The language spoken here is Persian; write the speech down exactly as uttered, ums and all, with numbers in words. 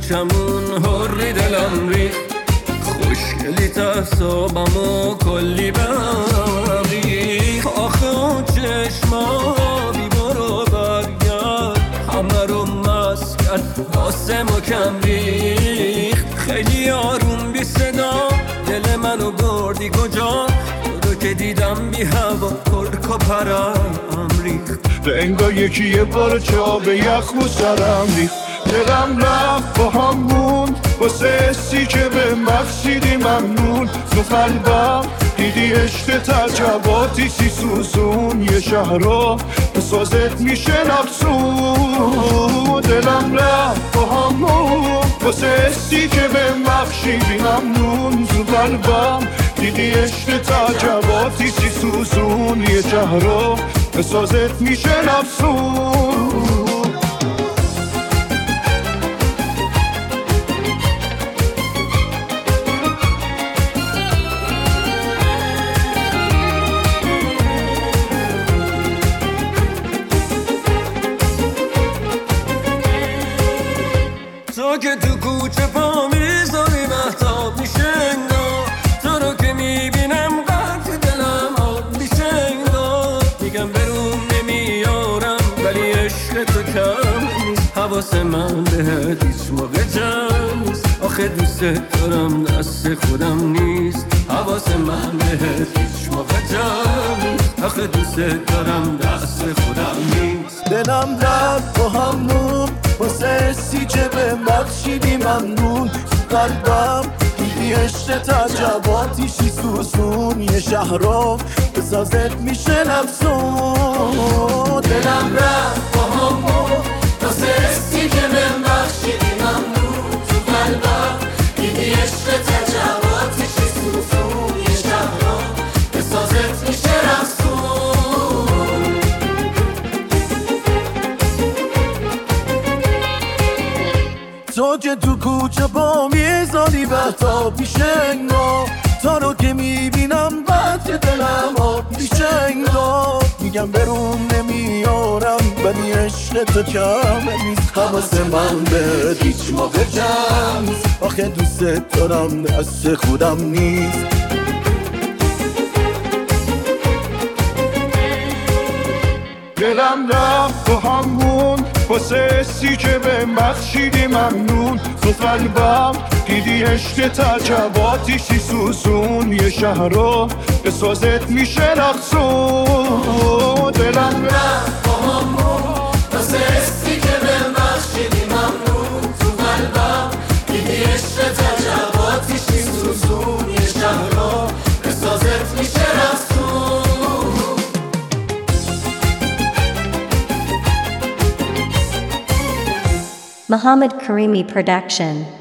گوشمون هری دلم ریخت خوشگلی تصابمو کلی بهم ریخت آخه اون چشما بی برو برگرد همه رو مست کرد واسه ما کم ریخت خیلی آروم بی صدا دل منو بردی کجا تو رو که دیدم بی هوا کرک و پرم ریخت به انگار یکی یه بار چا به یخ و سرم ریخت دلم رفت با هم موند واسه حسی که به بخشیدی ممنون تو قلبم دیدی عشق تجرباتی سی سوزون یه شهر رو به سازت میشه نفسون دلم رفت با هم موند واسه حسی که به بخشیدی ممنون تو قلبم دیدی عشق تجرباتی سی سوزون یه شهر رو به سازت میشه نفسون تو که تو کوچه پا میذاری مهتاب میشه انگار تو رو که میبینم قطع دلم آب میشه انگار میگم برون نمیارم ولی عشق تو کم نیست حواس من بهت هیچ موقع جمع نیست آخه دوست دارم دست خودم نیست حواس من بهت هیچ موقع جمع نیست آخه دوست دارم دست خودم نیست دلم رفت با همون واسه حسی که به بخشیدی ممنون تو قلبم دیدی عشق تجرباتی شی سوزون یه شهر رو به سازت میشه نفسون دلم رفت با همون واسه حسی که به بخشیدی ممنون تو قلبم دیدی عشق تجرباتی شی سوزون یه شهر رو به سازت میشه نفسون تو که تو کوچه با میزانی بهتاب میشه انگار تا رو که میبینم قطع دلم آب میشه انگار میگم برون نمیارم ولی عشق تو کم نیست حواس من به هیچ موقع جمع نیست آخه دوست دارم دست خودم نیست دلم رفت با همون واسه حسی که به بخشیدی ممنون تو قلبم دیدی عشق تجرباتی سی سوزون یه شهر رو به سازت میشه نفسون دلم رفت با همون واسه حسی که به بخشیدی ممنون تو قلبم دیدی عشق تجرباتی سی سوزون یه شهر رو به سازت میشه نفسون Muhammad Karimi Production.